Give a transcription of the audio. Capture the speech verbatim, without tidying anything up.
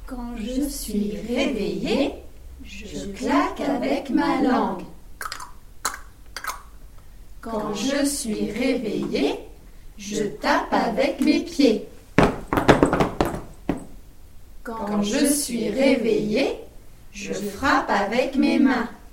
Quand je suis réveillé, je claque avec ma langue. Quand je suis réveillé, je tape avec mes pieds. Quand je suis réveillé, je frappe avec mes mains.